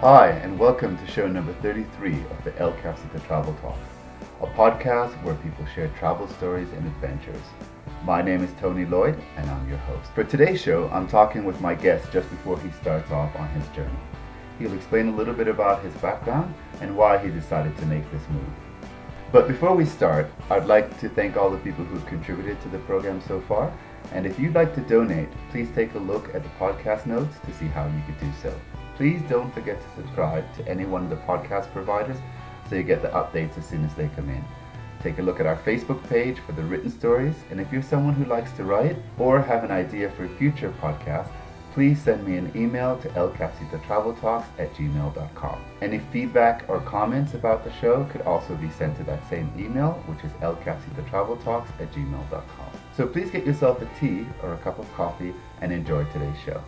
Hi, and welcome to show number 33 of the El Casita Travel Talks, a podcast where people share travel stories and adventures. My name is Tony Lloyd, and I'm your host. For today's show, I'm talking with my guest just before he starts off on his journey. He'll explain a little bit about his background and why he decided to make this move. But before we start, I'd like to thank all the people who've contributed to the program so far. And if you'd like to donate, please take a look at the podcast notes to see how you could do so. Please don't forget to subscribe to any one of the podcast providers so you get the updates as soon as they come in. Take a look at our Facebook page for the written stories, and if you're someone who likes to write or have an idea for a future podcast, please send me an email to elcasitatraveltalks@gmail.com. Any feedback or comments about the show could also be sent to that same email, which is elcasitatraveltalks@gmail.com. So please get yourself a tea or a cup of coffee and enjoy today's show.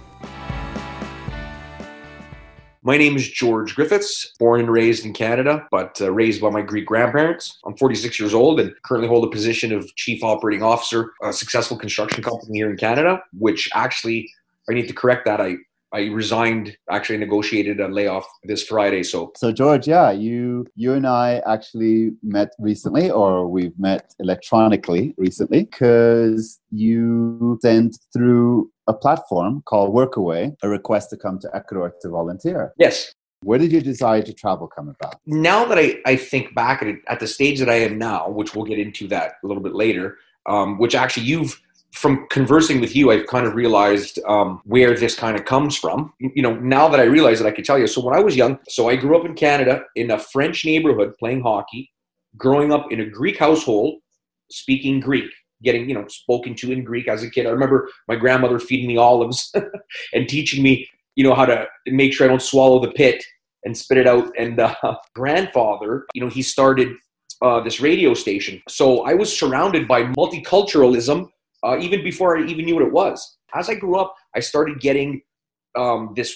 My name is George Griffiths, born and raised in Canada, but raised by my Greek grandparents. I'm 46 years old and currently hold a position of Chief Operating Officer, a successful construction company here in Canada, which actually, I need to correct that. I resigned, actually negotiated a layoff this Friday. So George, you and I actually met recently, or we've met electronically recently, because you sent through a platform called Workaway a request to come to Ecuador to volunteer. Yes. Where did your desire to travel come about? Now that I think back at the stage that I am now, which we'll get into that a little bit later, which actually from conversing with you, I've kind of realized where this kind of comes from. You know, now that I realize it, I can tell you. So when I was young, I grew up in Canada in a French neighborhood playing hockey, growing up in a Greek household, speaking Greek, getting, spoken to in Greek as a kid. I remember my grandmother feeding me olives and teaching me, how to make sure I don't swallow the pit and spit it out. And grandfather, he started this radio station. So I was surrounded by multiculturalism even before I even knew what it was. As I grew up, I started getting this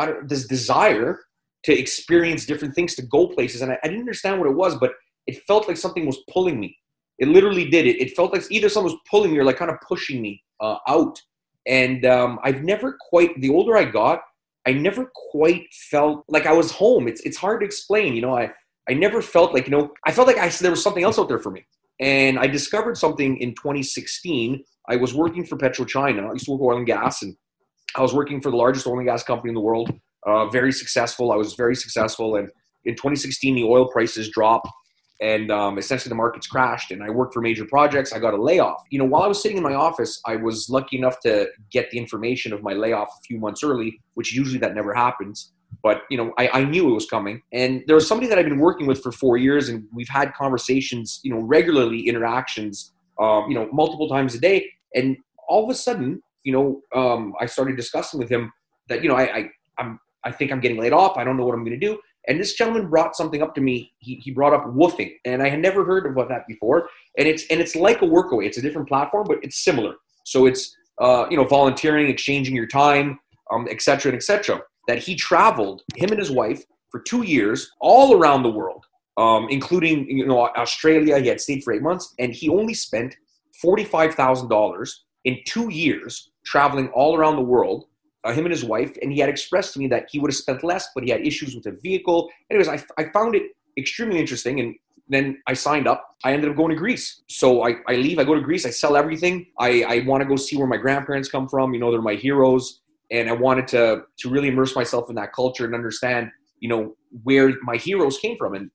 desire to experience different things, to go places. And I didn't understand what it was, but it felt like something was pulling me. It literally did. It felt like either someone was pulling me or like kind of pushing me out. And I've never quite, the older I got, I never quite felt like I was home. It's hard to explain. I never felt like, I felt like there was something else out there for me. And I discovered something in 2016. I was working for PetroChina. I used to work oil and gas, and I was working for the largest oil and gas company in the world. Very successful. I was very successful. And in 2016, the oil prices dropped, and essentially the markets crashed. And I worked for major projects. I got a layoff. While I was sitting in my office, I was lucky enough to get the information of my layoff a few months early, which usually that never happens. But, I knew it was coming. And there was somebody that I've been working with for 4 years, and we've had conversations, regularly, interactions, multiple times a day. And all of a sudden, I started discussing with him that, I think I'm getting laid off. I don't know what I'm going to do. And this gentleman brought something up to me. He brought up woofing, and I had never heard about that before. And it's like a Workaway. It's a different platform, but it's similar. So it's, volunteering, exchanging your time, et cetera, et cetera. That he traveled, him and his wife, for 2 years, all around the world, including, Australia. He had stayed for 8 months, and he only spent $45,000 in 2 years traveling all around the world, him and his wife. And he had expressed to me that he would have spent less, but he had issues with a vehicle. Anyways, I found it extremely interesting, and then I signed up. I ended up going to Greece. So I leave, I go to Greece, I sell everything. I want to go see where my grandparents come from. They're my heroes. And I wanted to really immerse myself in that culture and understand, where my heroes came from. And,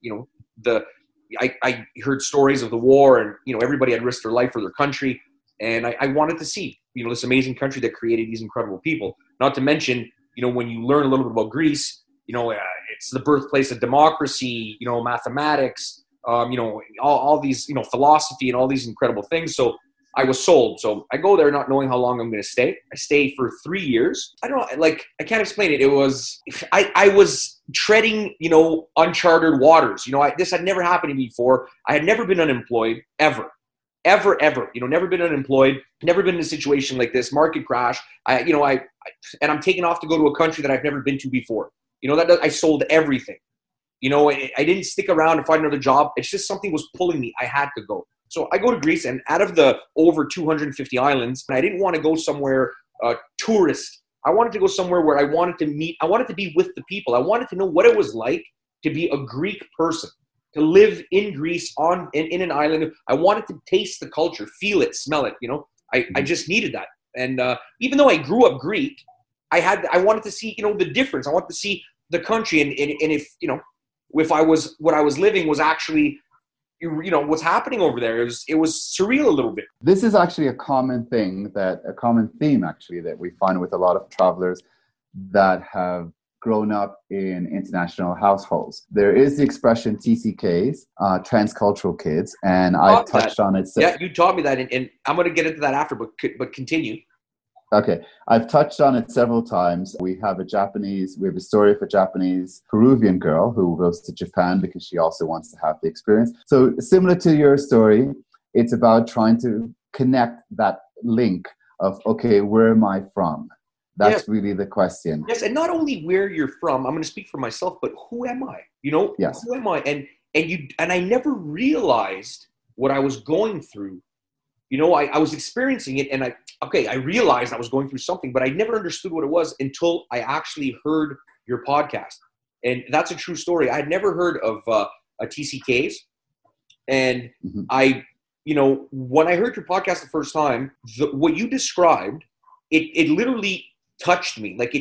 I heard stories of the war, and, everybody had risked their life for their country. And I wanted to see, this amazing country that created these incredible people. Not to mention, when you learn a little bit about Greece, it's the birthplace of democracy, mathematics, all these, philosophy and all these incredible things. So I was sold. So I go there not knowing how long I'm going to stay. I stayed for 3 years. I don't know, I can't explain it. It was, I was treading, uncharted waters. This had never happened to me before. I had never been unemployed, ever. Never been unemployed, never been in a situation like this, market crash. And I'm taking off to go to a country that I've never been to before. I sold everything. I didn't stick around to find another job. It's just something was pulling me. I had to go. So I go to Greece, and out of the over 250 islands, I didn't want to go somewhere tourist. I wanted to go somewhere where I wanted to meet, I wanted to be with the people. I wanted to know what it was like to be a Greek person, to live in Greece in an island. I wanted to taste the culture, feel it, smell it, you know. I just needed that. And even though I grew up Greek, I wanted to see, you know, the difference. I wanted to see the country, and if, you know, if what I was living was actually, you know, what's happening over there. It was surreal a little bit. This is actually a common theme actually that we find with a lot of travelers that have grown up in international households. There is the expression TCKs, transcultural kids, and I've touched on it. Yeah, you taught me that, and I'm going to get into that after, but continue. Okay, I've touched on it several times. We have a story of a Japanese Peruvian girl who goes to Japan because she also wants to have the experience. So similar to your story, it's about trying to connect that link of, okay, where am I from? That's really the question. Yes, and not only where you're from, I'm going to speak for myself, but who am I? You know, yes. Who am I? And I never realized what I was going through. You know, I was experiencing it, and I realized I was going through something, but I never understood what it was until I actually heard your podcast. And that's a true story. I had never heard of a TCKs. And you know, when I heard your podcast the first time, what you described, it literally touched me. Like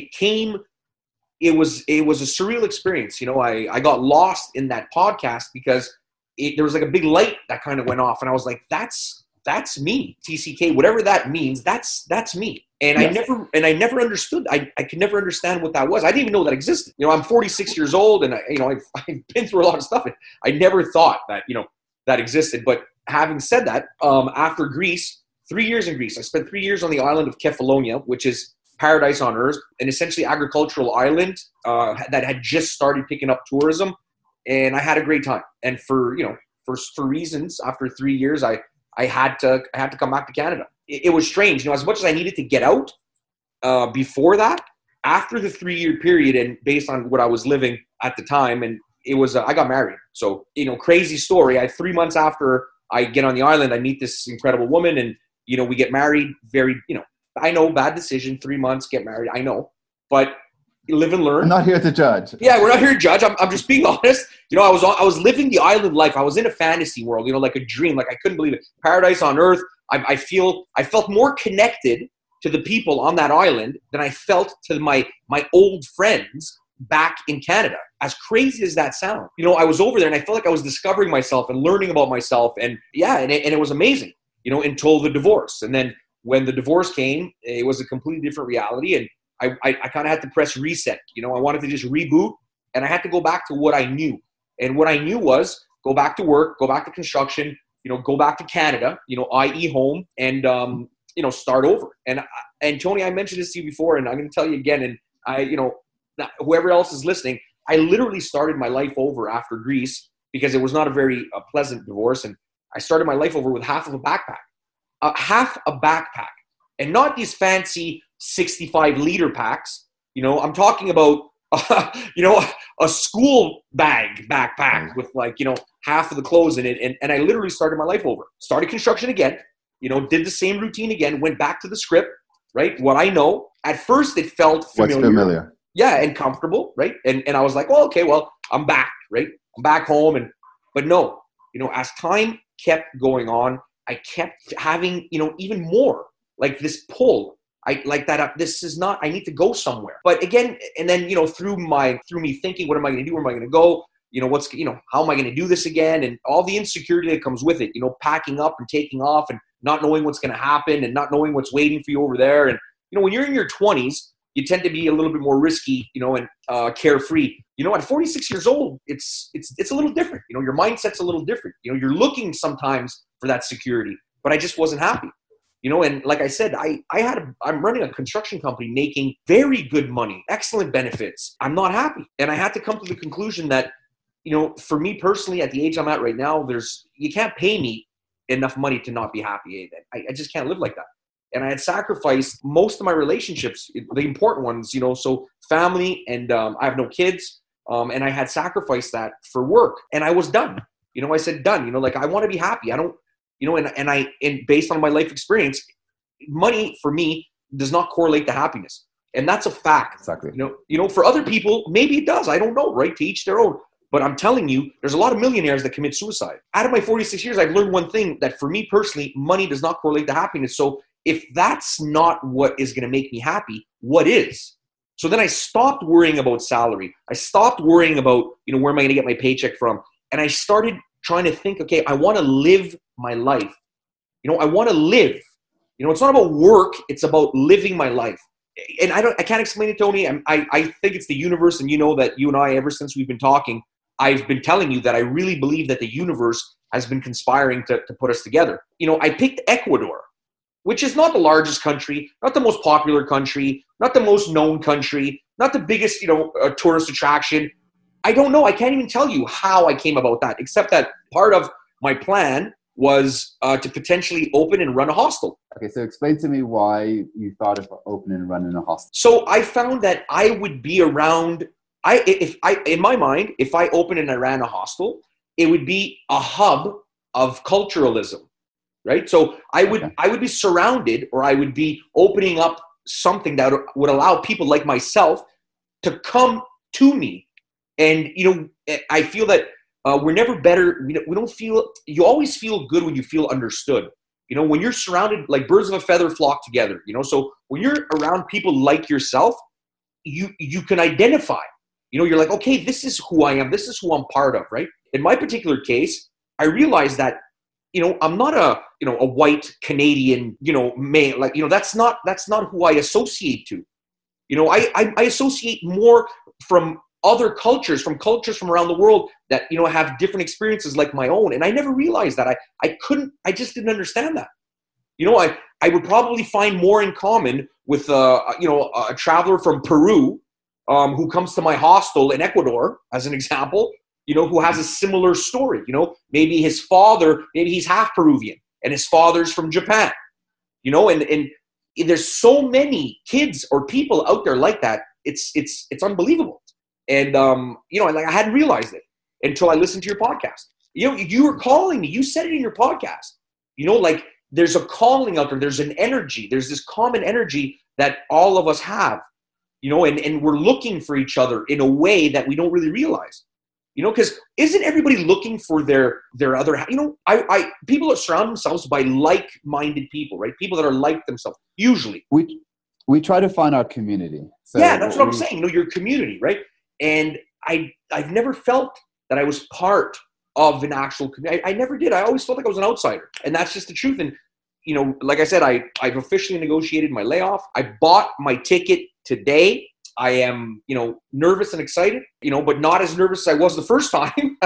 it was a surreal experience. You know, I got lost in that podcast because there was like a big light that kind of went off, and I was like, that's me, TCK, whatever that means. That's me. And yes. I never understood. I could never understand what that was. I didn't even know that existed. You know, I'm 46 years old, and I've been through a lot of stuff. And I never thought that, you know, that existed. But having said that, after Greece, 3 years in Greece, I spent 3 years on the island of Kefalonia, which is paradise on earth, an essentially agricultural island that had just started picking up tourism. And I had a great time. And for reasons, after 3 years, I had to come back to Canada. It was strange. You know, as much as I needed to get out before that, after the 3 year period, and based on what I was living at the time, and it was, I got married. So, you know, crazy story. 3 months after I get on the island, I meet this incredible woman, and, you know, we get married very, you know, I know, bad decision, 3 months, get married. I know, but live and learn. I'm not here to judge. Yeah, we're not here to judge. I'm just being honest. You know, I was living the island life. I was in a fantasy world, you know, like a dream. Like I couldn't believe it. Paradise on earth. I felt more connected to the people on that island than I felt to my old friends back in Canada. As crazy as that sounds, you know, I was over there and I felt like I was discovering myself and learning about myself. And yeah, and it was amazing, you know, until the divorce. And then when the divorce came, it was a completely different reality. And I kind of had to press reset. You know, I wanted to just reboot, and I had to go back to what I knew. And what I knew was go back to work, go back to construction, you know, go back to Canada, you know, i.e. home, and, you know, start over. And Tony, I mentioned this to you before, and I'm going to tell you again. And you know, whoever else is listening, I literally started my life over after Greece because it was not a very pleasant divorce. And I started my life over with half a backpack, and not these fancy 65-liter packs. You know, I'm talking about, you know, a school bag backpack with, like, you know, half of the clothes in it. And I literally started my life over. Started construction again, you know, did the same routine again, went back to the script, right? What I know. At first it felt familiar. What's familiar. Yeah, and comfortable, right? And I was like, well, okay, well, I'm back, right? I'm back home. But no, you know, as time kept going on, I kept having, you know, even more like this pull. I like that. This is not, I need to go somewhere. But again, and then, you know, through me thinking, what am I going to do? Where am I going to go? You know, how am I going to do this again? And all the insecurity that comes with it, you know, packing up and taking off and not knowing what's going to happen and not knowing what's waiting for you over there. And, you know, when you're in your 20s, you tend to be a little bit more risky, you know, and carefree. You know, at 46 years old, it's a little different. You know, your mindset's a little different. You know, you're looking sometimes for that security, but I just wasn't happy. You know, and like I said, I'm running a construction company making very good money, excellent benefits. I'm not happy. And I had to come to the conclusion that, you know, for me personally, at the age I'm at right now, you can't pay me enough money to not be happy. I just can't live like that. And I had sacrificed most of my relationships, the important ones, you know, so family, and I have no kids. And I had sacrificed that for work, and I was done. You know, I said, done, you know, like I want to be happy. I don't, you know, and based on my life experience, money for me does not correlate to happiness. And that's a fact. Exactly. For other people, maybe it does. I don't know, right? To each their own. But I'm telling you, there's a lot of millionaires that commit suicide. Out of my 46 years, I've learned one thing, that for me personally, money does not correlate to happiness. So if that's not what is going to make me happy, what is? So then I stopped worrying about salary. I stopped worrying about, where am I going to get my paycheck from? And I started trying to think, okay, I want to live my life. I want to live. It's not about work. It's about living my life. And I can't explain it, Tony. I think it's the universe. And you know that you and I, ever since we've been talking, I've been telling you that I really believe that the universe has been conspiring to put us together. I picked Ecuador, which is not the largest country, not the most popular country, not the most known country, not the biggest, tourist attraction. I don't know. I can't even tell you how I came about that, except that part of my plan was to potentially open and run a hostel. Okay, so explain to me why you thought of opening and running a hostel. So I found that I would be around, in my mind, if I opened and I ran a hostel, it would be a hub of culturalism, right? So I would be surrounded, or I would be opening up something that would allow people like myself to come to me. And, I feel that we're never better. We don't feel, you always feel good when you feel understood. When you're surrounded, like birds of a feather flock together, so when you're around people like yourself, you can identify, you're like, okay, this is who I am. This is who I'm part of, right? In my particular case, I realized that, I'm not a white Canadian, male, like, that's not who I associate to. I associate more from other cultures, from around the world that, have different experiences like my own. And I never realized that. I just didn't understand that. I would probably find more in common with, a traveler from Peru who comes to my hostel in Ecuador, as an example, who has a similar story. Maybe his father, maybe he's half Peruvian and his father's from Japan, and there's so many kids or people out there like that. It's unbelievable. And, I hadn't realized it until I listened to your podcast. You were calling me. You said it in your podcast. There's a calling out there. There's an energy. There's this common energy that all of us have, and we're looking for each other in a way that we don't really realize. Because isn't everybody looking for their other, people that surround themselves by like-minded people, right? People that are like themselves, usually. We try to find our community. So yeah, that's what I'm saying. Your community, right? And I've never felt that I was part of an actual community. I never did. I always felt like I was an outsider. And that's just the truth. And, like I said, I've officially negotiated my layoff. I bought my ticket today. I am, nervous and excited, but not as nervous as I was the first time,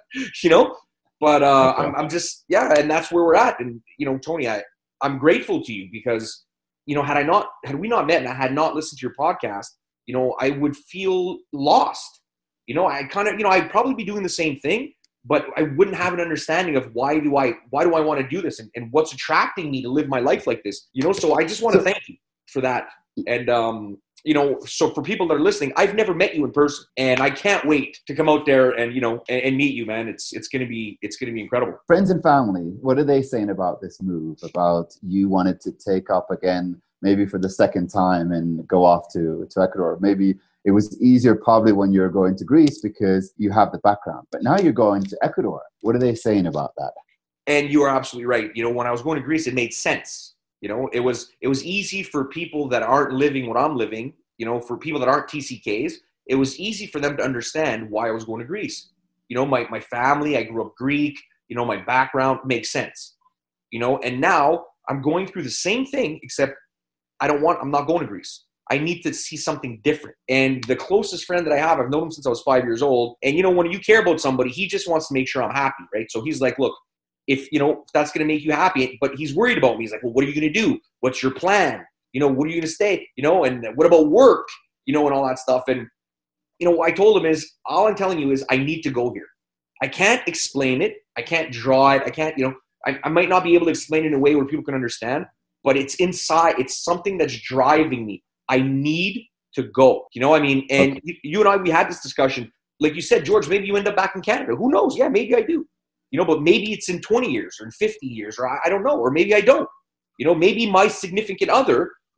but I'm just, and that's where we're at. And, Tony, I'm grateful to you because, had we not met and I had not listened to your podcast, I would feel lost. I'd probably be doing the same thing, but I wouldn't have an understanding of why do I want to do this and what's attracting me to live my life like this, so I just want to thank you for that. And, so for people that are listening, I've never met you in person, and I can't wait to come out there and, and meet you, man. It's going to be incredible. Friends and family, what are they saying about this move, about you wanted to take up again, maybe for the second time and go off to Ecuador? Maybe it was easier probably when you're going to Greece because you have the background, but now you're going to Ecuador. What are they saying about that? And you are absolutely right. When I was going to Greece, it made sense. It was easy for people that aren't living what I'm living, for people that aren't TCKs, it was easy for them to understand why I was going to Greece. My family, I grew up Greek, my background makes sense, and now I'm going through the same thing, except I'm not going to Greece. I need to see something different. And the closest friend that I have, I've known him since I was 5 years old. And, when you care about somebody, he just wants to make sure I'm happy, right? So he's like, look, if that's going to make you happy, but he's worried about me. He's like, well, what are you going to do? What's your plan? What are you going to stay? And what about work? And all that stuff. And, what I told him is, all I'm telling you is I need to go here. I can't explain it. I can't draw it. I can't, I might not be able to explain it in a way where people can understand, but it's inside. It's something that's driving me. I need to go. And okay. You and I, we had this discussion. Like you said, George, maybe you end up back in Canada. Who knows? Yeah, maybe I do. But maybe it's in 20 years or in 50 years, or I don't know, or maybe I don't. Maybe my significant other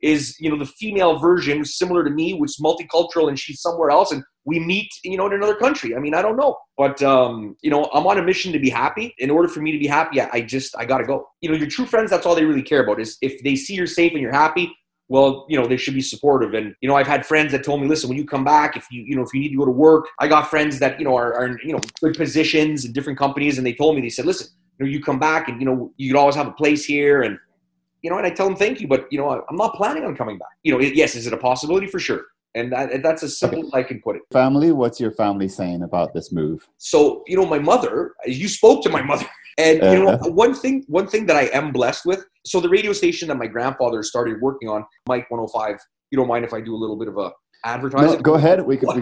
is, you know, the female version similar to me, which is multicultural and she's somewhere else and we meet, you know, in another country. I mean, I don't know. But, you know, I'm on a mission to be happy. In order for me to be happy, I got to go. You know, your true friends, that's all they really care about is if they see you're safe and you're happy, well, you know, they should be supportive. And, you know, I've had friends that told me, listen, when you come back, if you need to go to work, I got friends that, you know, are in, you know, good positions in different companies. And they told me, they said, listen, you know, you come back and, you know, you could always have a place here. And, you know, and I tell them, thank you, but, you know, I'm not planning on coming back. You know, yes, is it a possibility? For sure. And that's as simple as I can put it. Family, what's your family saying about this move? So, you know, my mother, you spoke to my mother. And, you know, one thing that I am blessed with, so the radio station that my grandfather started working on, Mike 105, you don't mind if I do a little bit of a advertising? No, go ahead. We can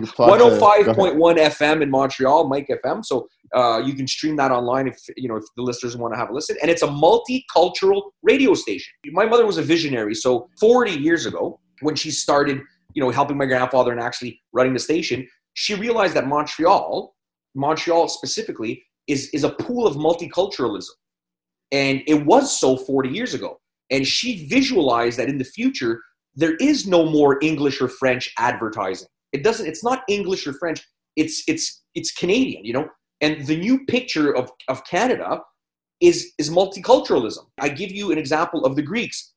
105.1 FM in Montreal, Mike FM. So you can stream that online if the listeners want to have a listen. And it's a multicultural radio station. My mother was a visionary. So 40 years ago, when she started, you know, helping my grandfather and actually running the station, she realized that Montreal specifically, is a pool of multiculturalism. And it was so 40 years ago. And she visualized that in the future, there is no more English or French advertising. It's not English or French. It's Canadian, you know? And the new picture of Canada is multiculturalism. I give you an example of the Greeks.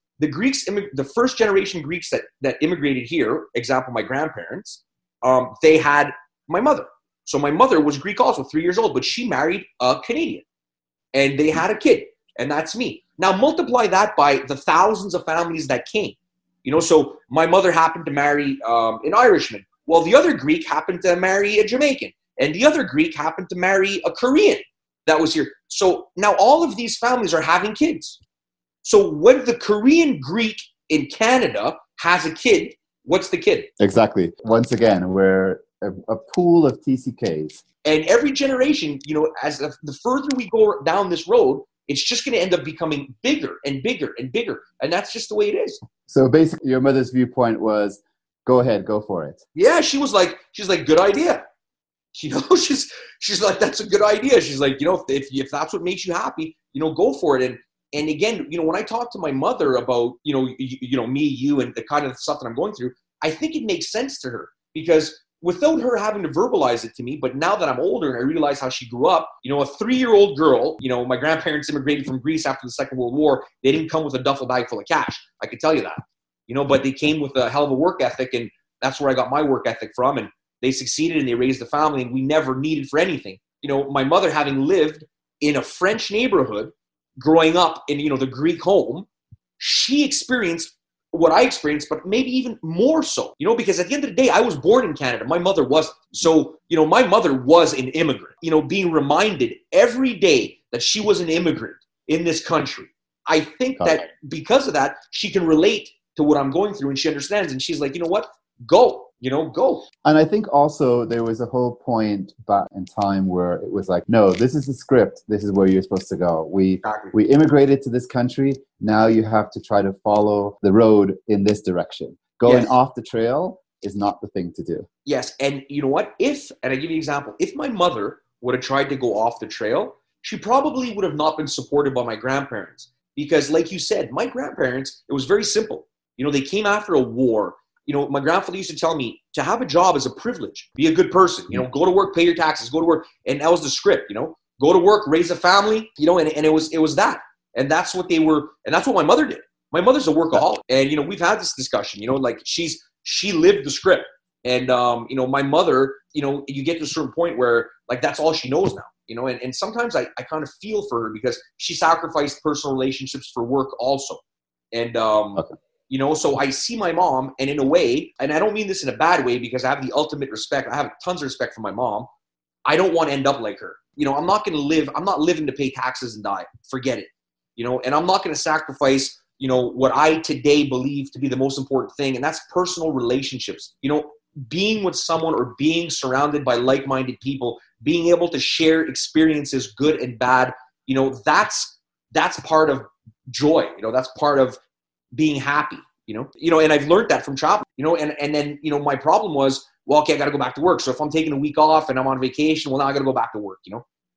The first generation Greeks that immigrated here, example, my grandparents, they had my mother. So my mother was Greek also, 3 years old, but she married a Canadian. And they had a kid, and that's me. Now multiply that by the thousands of families that came. You know, so my mother happened to marry an Irishman. Well, the other Greek happened to marry a Jamaican. And the other Greek happened to marry a Korean that was here. So now all of these families are having kids. So when the Korean Greek in Canada has a kid, what's the kid? Exactly. Once again, we're a pool of TCKs. And every generation, you know, as the further we go down this road, it's just going to end up becoming bigger and bigger and bigger. And that's just the way it is. So basically your mother's viewpoint was, go ahead, go for it. Yeah, she's like, good idea. You know, she's like, that's a good idea. She's like, you know, if that's what makes you happy, you know, go for it. And again, you know, when I talk to my mother about, you know, me, you, and the kind of stuff that I'm going through, I think it makes sense to her because without her having to verbalize it to me, but now that I'm older and I realize how she grew up, you know, a 3-year-old girl, you know, my grandparents immigrated from Greece after the Second World War. They didn't come with a duffel bag full of cash. I could tell you that, you know, but they came with a hell of a work ethic, and that's where I got my work ethic from. And they succeeded and they raised a family, and we never needed for anything. You know, my mother, having lived in a French neighborhood, growing up in, you know, the Greek home, she experienced what I experienced, but maybe even more so, you know, because at the end of the day, I was born in Canada. My mother wasn't. So, you know, my mother was an immigrant, you know, being reminded every day that she was an immigrant in this country. I think that because of that, she can relate to what I'm going through, and she understands, and she's like, you know what, go. You know, go. And I think also there was a whole point back in time where it was like, no, this is the script. This is where you're supposed to go. We immigrated to this country. Now you have to try to follow the road in this direction. Going off the trail is not the thing to do. Yes. And you know what? And I give you an example, if my mother would have tried to go off the trail, she probably would have not been supported by my grandparents. Because like you said, my grandparents, it was very simple. You know, they came after a war. You know, my grandfather used to tell me to have a job is a privilege. Be a good person. You know, go to work, pay your taxes, go to work. And that was the script, you know. Go to work, raise a family, you know, and it was that. And that's what they were, and that's what my mother did. My mother's a workaholic. And, you know, we've had this discussion, you know, like she lived the script. And, you know, my mother, you know, you get to a certain point where, like, that's all she knows now, you know. And sometimes I kind of feel for her because she sacrificed personal relationships for work also. And, you know, so I see my mom, and in a way, and I don't mean this in a bad way because I have the ultimate respect. I have tons of respect for my mom. I don't want to end up like her. You know, I'm not living to pay taxes and die. Forget it. You know, and I'm not going to sacrifice, you know, what I today believe to be the most important thing. And that's personal relationships. You know, being with someone or being surrounded by like-minded people, being able to share experiences, good and bad, you know, that's part of joy. You know, that's part of being happy, you know, and I've learned that from childhood, you know, and then, you know, my problem was, well, okay, I got to go back to work. So if I'm taking a week off and I'm on vacation, well, now I got to go back to work, you know,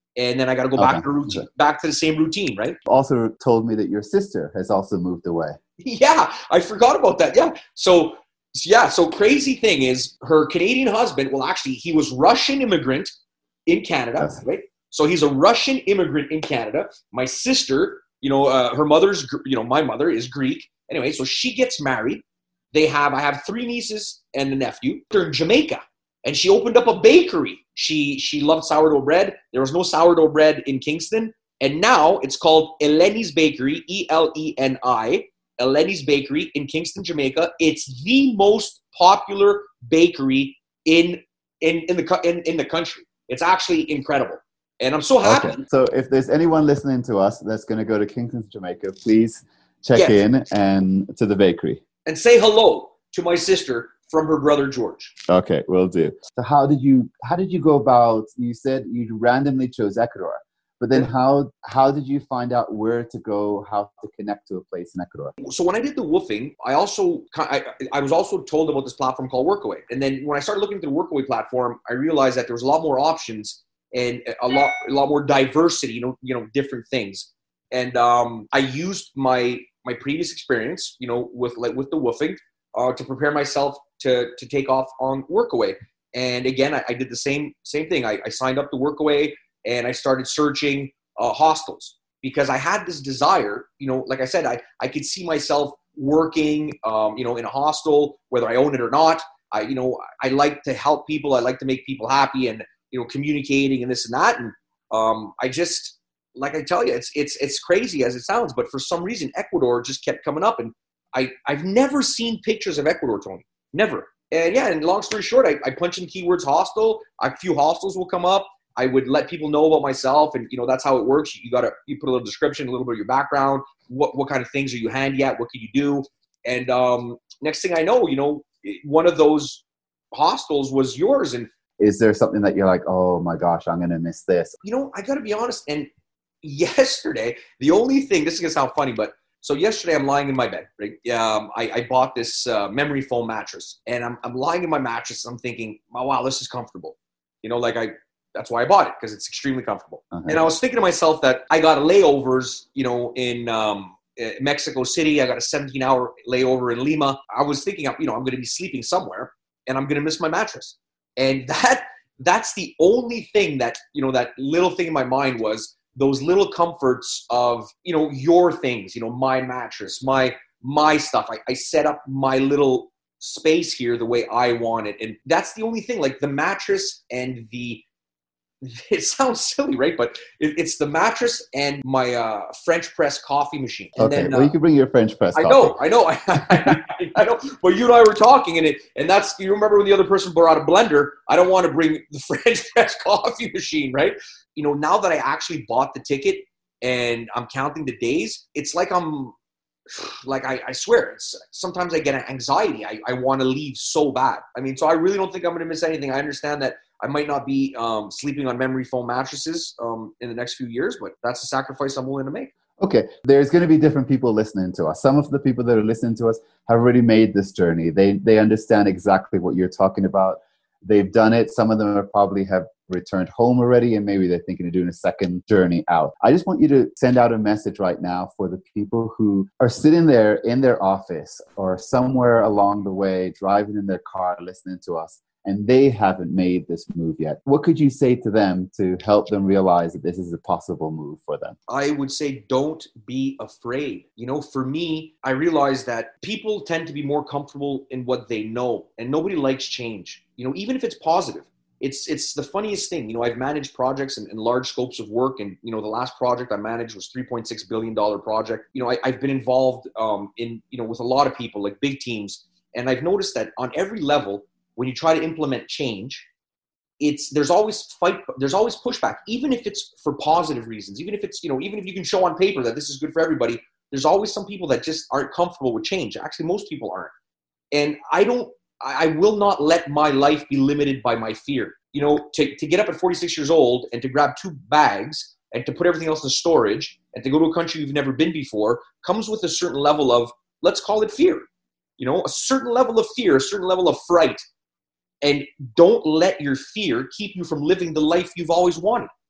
and then I got to go Okay. back to the same routine, right? Also told me that your sister has also moved away. Yeah, I forgot about that. Yeah. So crazy thing is her Canadian husband, well, actually, he was Russian immigrant in Canada, Yes. right? So he's a Russian immigrant in Canada. My sister, her mother's, my mother is Greek. Anyway, so she gets married. I have 3 nieces and a nephew. They're in Jamaica. And she opened up a bakery. She loved sourdough bread. There was no sourdough bread in Kingston. And now it's called Eleni's Bakery, Eleni. Eleni's Bakery in Kingston, Jamaica. It's the most popular bakery in the country. It's actually incredible. And I'm so happy. Okay. So if there's anyone listening to us that's going to go to Kingston, Jamaica, please check in and to the bakery. And say hello to my sister from her brother George. Okay, will do. So how did you go about, you said you randomly chose Ecuador, but then how did you find out where to go, how to connect to a place in Ecuador? So when I did the woofing, I was also told about this platform called Workaway. And then when I started looking at the Workaway platform, I realized that there was a lot more options and a lot more diversity, different things. And I used my previous experience, with the woofing, to prepare myself to take off on Workaway. And again, I did the same thing. I signed up to Workaway and I started searching hostels because I had this desire, like I said, I could see myself working, in a hostel, whether I own it or not. I like to help people. I like to make people happy and, communicating and this and that. And I just, like I tell you, it's crazy as it sounds, but for some reason, Ecuador just kept coming up. And I've never seen pictures of Ecuador, Tony. Never. And yeah, and long story short, I punch in keywords hostel. A few hostels will come up. I would let people know about myself, and that's how it works. You put a little description, a little bit of your background, what kind of things are you handy at, what can you do, and next thing I know, one of those hostels was yours. And is there something that you're like, oh my gosh, I'm gonna miss this? I got to be honest. And yesterday, the only thing, this is gonna sound funny, but so yesterday I'm lying in my bed, right? I bought this memory foam mattress, and I'm lying in my mattress. And I'm thinking, oh, wow, this is comfortable. That's why I bought it, because it's extremely comfortable. Uh-huh. And I was thinking to myself that I got layovers, in Mexico City. I got a 17-hour layover in Lima. I was thinking, I'm going to be sleeping somewhere, and I'm going to miss my mattress. And that's the only thing that, that little thing in my mind was those little comforts of, your things, my mattress, my stuff. I set up my little space here the way I want it. And that's the only thing, like the mattress and it sounds silly, right? But it's the mattress and my French press coffee machine. And okay, well, you can bring your French press coffee. I know. I know. But you and I were talking, and that's, you remember when the other person brought a blender? I don't want to bring the French press coffee machine, right? Now that I actually bought the ticket and I'm counting the days, it's like I swear, sometimes I get anxiety. I want to leave so bad. So I really don't think I'm going to miss anything. I understand that I might not be sleeping on memory foam mattresses in the next few years, but that's a sacrifice I'm willing to make. Okay, there's going to be different people listening to us. Some of the people that are listening to us have already made this journey. They understand exactly what you're talking about. They've done it. Some of them probably have returned home already, and maybe they're thinking of doing a second journey out. I just want you to send out a message right now for the people who are sitting there in their office or somewhere along the way, driving in their car, listening to us, and they haven't made this move yet. What could you say to them to help them realize that this is a possible move for them? I would say don't be afraid. For me, I realized that people tend to be more comfortable in what they know, and nobody likes change. Even if it's positive. It's the funniest thing. I've managed projects and large scopes of work, and the last project I managed was $3.6 billion project. I've been involved in with a lot of people, like big teams, and I've noticed that on every level, when you try to implement change, there's always pushback, even if it's for positive reasons, even if it's even if you can show on paper that this is good for everybody. There's always some people that just aren't comfortable with change. Actually, most people aren't, and I will not let my life be limited by my fear. To get up at 46 years old and to grab 2 bags and to put everything else in storage and to go to a country you've never been before comes with a certain level of, let's call it fear. A certain level of fear, a certain level of fright. And don't let your fear keep you from living the life you've always wanted.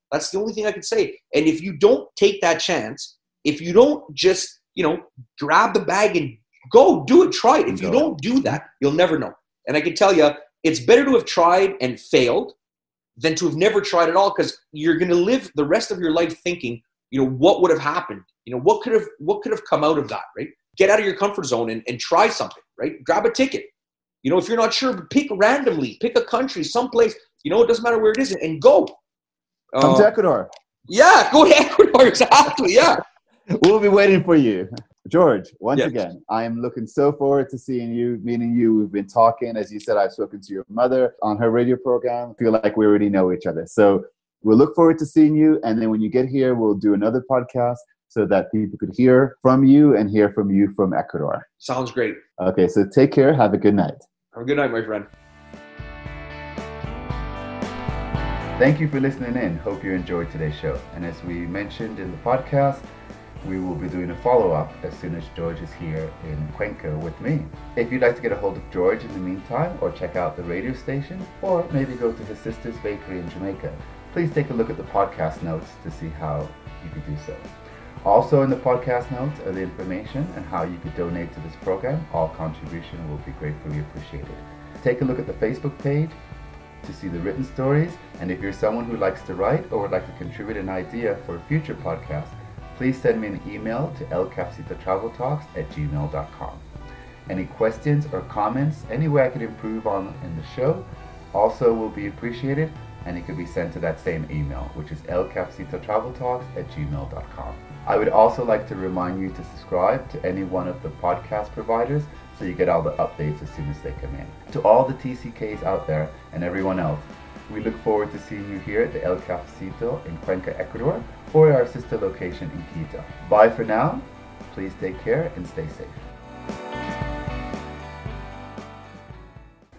That's the only thing I can say. And if you don't take that chance, if you don't just, grab the bag and go, do it, try it. If you don't do that, you'll never know. And I can tell you, it's better to have tried and failed than to have never tried at all, because you're going to live the rest of your life thinking, what would have happened? What could have come out of that, right? Get out of your comfort zone and try something, right? Grab a ticket. If you're not sure, pick randomly, pick a country, someplace, it doesn't matter where it is, and go. Come to Ecuador. Yeah, go to Ecuador, exactly, yeah. We'll be waiting for you. George, once again, I am looking so forward to seeing you, meeting you. We've been talking. As you said, I've spoken to your mother on her radio program. I feel like we already know each other. So we'll look forward to seeing you. And then when you get here, we'll do another podcast so that people could hear from you and hear from you from Ecuador. Sounds great. Okay, so take care. Have a good night. Have a good night, my friend. Thank you for listening in. Hope you enjoyed today's show. And as we mentioned in the podcast, we will be doing a follow-up as soon as George is here in Cuenca with me. If you'd like to get a hold of George in the meantime, or check out the radio station, or maybe go to his sister's bakery in Jamaica, please take a look at the podcast notes to see how you could do so. Also in the podcast notes are the information and how you could donate to this program. All contribution will be gratefully appreciated. Take a look at the Facebook page to see the written stories, and if you're someone who likes to write or would like to contribute an idea for a future podcast, please send me an email to elcapcitatraveltalks@gmail.com. Any questions or comments, any way I could improve on in the show, also will be appreciated, and it could be sent to that same email, which is elcapcitatraveltalks@gmail.com. I would also like to remind you to subscribe to any one of the podcast providers so you get all the updates as soon as they come in. To all the TCKs out there and everyone else, we look forward to seeing you here at the El Cafecito in Cuenca, Ecuador, or our sister location in Quito. Bye for now. Please take care and stay safe.